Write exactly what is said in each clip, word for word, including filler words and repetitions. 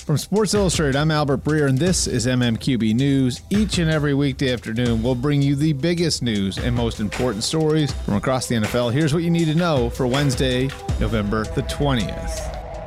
From Sports Illustrated, I'm Albert Breer, and this is M M Q B News. Each and every weekday afternoon, we'll bring you the biggest news and most important stories from across the N F L. Here's what you need to know for Wednesday, November the twentieth.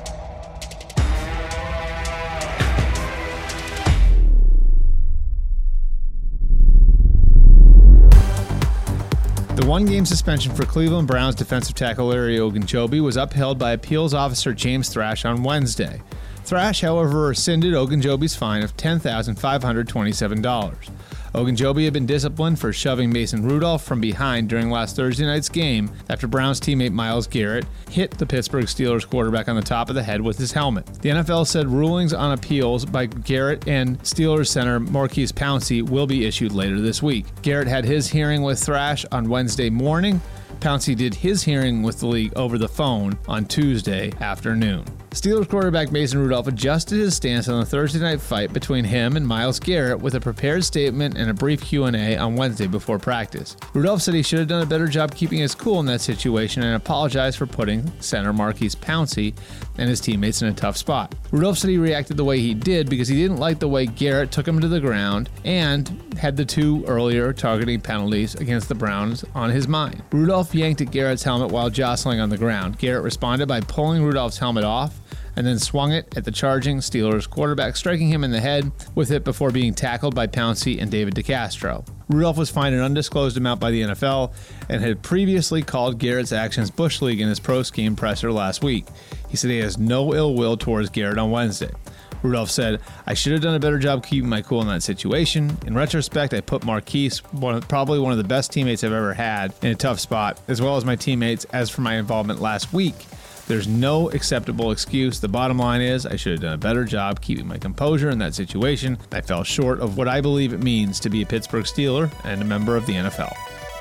The one-game suspension for Cleveland Browns defensive tackle Larry Ogunjobi was upheld by appeals officer James Thrash on Wednesday. Thrash, however, rescinded Ogunjobi's fine of ten thousand five hundred twenty-seven dollars. Ogunjobi had been disciplined for shoving Mason Rudolph from behind during last Thursday night's game after Browns teammate Myles Garrett hit the Pittsburgh Steelers quarterback on the top of the head with his helmet. The N F L said rulings on appeals by Garrett and Steelers center Maurkice Pouncey will be issued later this week. Garrett had his hearing with Thrash on Wednesday morning. Pouncey did his hearing with the league over the phone on Tuesday afternoon. Steelers quarterback Mason Rudolph adjusted his stance on the Thursday night fight between him and Myles Garrett with a prepared statement and a brief Q and A on Wednesday before practice. Rudolph said he should have done a better job keeping his cool in that situation and apologized for putting center Maurkice Pouncey and his teammates in a tough spot. Rudolph said he reacted the way he did because he didn't like the way Garrett took him to the ground and had the two earlier targeting penalties against the Browns on his mind. Rudolph yanked at Garrett's helmet while jostling on the ground. Garrett responded by pulling Rudolph's helmet off and then swung it at the charging Steelers quarterback, striking him in the head with it before being tackled by Pouncey and David DeCastro. Rudolph was fined an undisclosed amount by the N F L and had previously called Garrett's actions Bush League in his post-game presser last week. He said he has no ill will towards Garrett on Wednesday. Rudolph said, "I should have done a better job keeping my cool in that situation. In retrospect, I put Maurkice, one of, probably one of the best teammates I've ever had, in a tough spot, as well as my teammates as for my involvement last week. There's no acceptable excuse. The bottom line is I should have done a better job keeping my composure in that situation. I fell short of what I believe it means to be a Pittsburgh Steeler and a member of the N F L."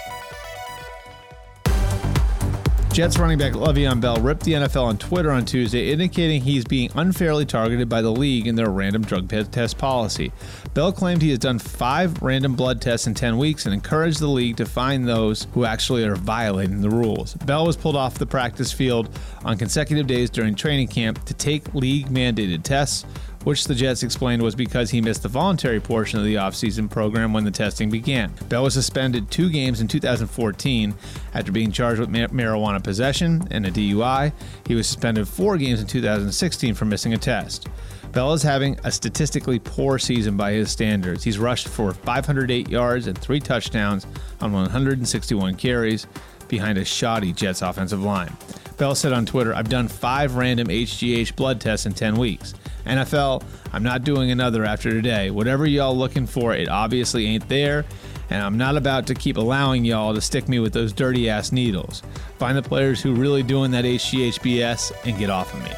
Jets running back Le'Veon Bell ripped the N F L on Twitter on Tuesday, indicating he's being unfairly targeted by the league in their random drug test policy. Bell claimed he has done five random blood tests in ten weeks and encouraged the league to find those who actually are violating the rules. Bell was pulled off the practice field on consecutive days during training camp to take league-mandated tests, which the Jets explained was because he missed the voluntary portion of the offseason program when the testing began. Bell was suspended two games in two thousand fourteen after being charged with ma- marijuana possession and a D U I. He was suspended four games in two thousand sixteen for missing a test. Bell is having a statistically poor season by his standards. He's rushed for five hundred eight yards and three touchdowns on one hundred sixty-one carries behind a shoddy Jets offensive line. Bell said on Twitter, "I've done five random H G H blood tests in ten weeks. N F L, I'm not doing another after today. Whatever y'all looking for, it obviously ain't there, and I'm not about to keep allowing y'all to stick me with those dirty-ass needles. Find the players who really doing that H G H B S and get off of me."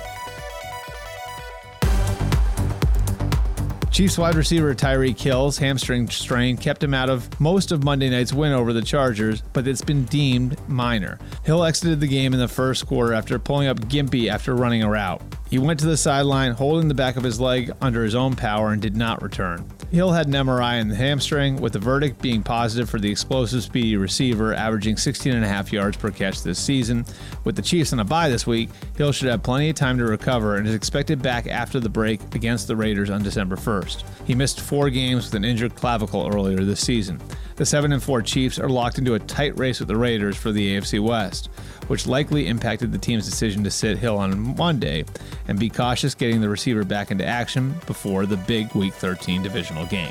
Chiefs wide receiver Tyreek Hill's hamstring strain kept him out of most of Monday night's win over the Chargers, but it's been deemed minor. Hill exited the game in the first quarter after pulling up gimpy after running a route. He went to the sideline holding the back of his leg under his own power and did not return. Hill had an M R I in the hamstring, with the verdict being positive for the explosive, speedy receiver, averaging sixteen and a half yards per catch this season. With the Chiefs on a bye this week, Hill should have plenty of time to recover and is expected back after the break against the Raiders on December first. He missed four games with an injured clavicle earlier this season. The seven and four Chiefs are locked into a tight race with the Raiders for the A F C West, which likely impacted the team's decision to sit Hill on Monday and be cautious getting the receiver back into action before the big Week thirteen divisional game.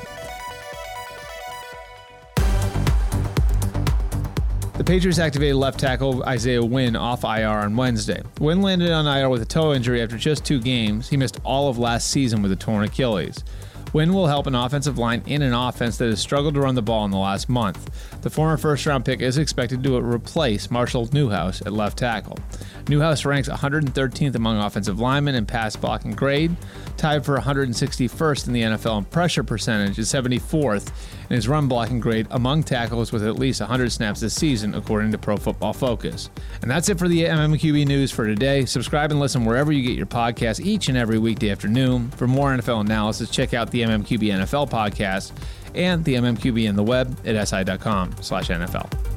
The Patriots activated left tackle Isaiah Wynn off I R on Wednesday. Wynn landed on I R with a toe injury after just two games. He missed all of last season with a torn Achilles. Wynn will help an offensive line in an offense that has struggled to run the ball in the last month. The former first-round pick is expected to replace Marshall Newhouse at left tackle. Newhouse ranks one hundred thirteenth among offensive linemen in pass blocking grade, tied for one hundred sixty-first in the N F L in pressure percentage and seventy-fourth in his run blocking grade among tackles with at least one hundred snaps this season, according to Pro Football Focus. And that's it for the M M Q B news for today. Subscribe and listen wherever you get your podcasts each and every weekday afternoon. For more N F L analysis, check out the M M Q B N F L podcast and the M M Q B in the web at si dot com slash N F L.